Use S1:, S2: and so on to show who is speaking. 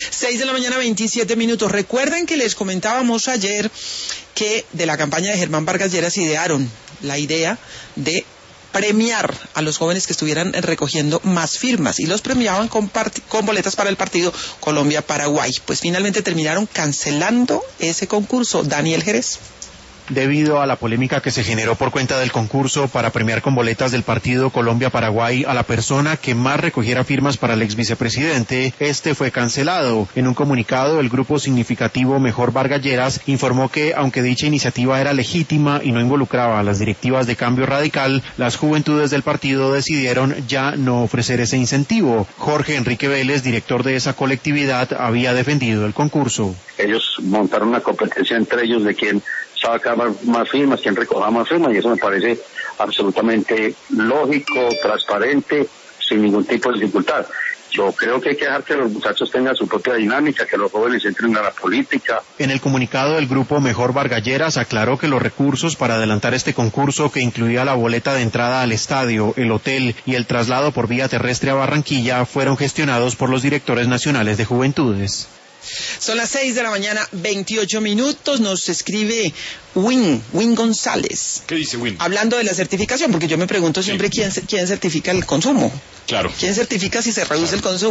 S1: 6 de la mañana, 27 minutos. Recuerden que les comentábamos ayer que de la campaña de Germán Vargas Lleras idearon la idea de premiar a los jóvenes que estuvieran recogiendo más firmas y los premiaban con boletas para el partido Colombia-Paraguay. Pues finalmente terminaron cancelando ese concurso. Daniel Jerez.
S2: Debido a la polémica que se generó por cuenta del concurso para premiar con boletas del partido Colombia-Paraguay a la persona que más recogiera firmas para el ex vicepresidente, este fue cancelado. En un comunicado, el grupo significativo Mejor Vargas Lleras informó que, aunque dicha iniciativa era legítima y no involucraba a las directivas de Cambio Radical, las juventudes del partido decidieron ya no ofrecer ese incentivo. Jorge Enrique Vélez, director de esa colectividad, había defendido el concurso.
S3: Ellos montaron una competencia entre ellos de quién saca más firmas, quién recoja más firmas, y eso me parece absolutamente lógico, transparente, sin ningún tipo de dificultad. Yo creo que hay que dejar que los muchachos tengan su propia dinámica, que los jóvenes entren a la política.
S2: En el comunicado del grupo Mejor Vargas Lleras aclaró que los recursos para adelantar este concurso, que incluía la boleta de entrada al estadio, el hotel y el traslado por vía terrestre a Barranquilla, fueron gestionados por los directores nacionales de juventudes.
S1: Son las 6 de la mañana, 28 minutos, nos escribe Win González.
S4: ¿Qué dice Win?
S1: Hablando de la certificación, porque yo me pregunto siempre quién certifica el consumo.
S4: Claro.
S1: ¿Quién certifica si se reduce el consumo?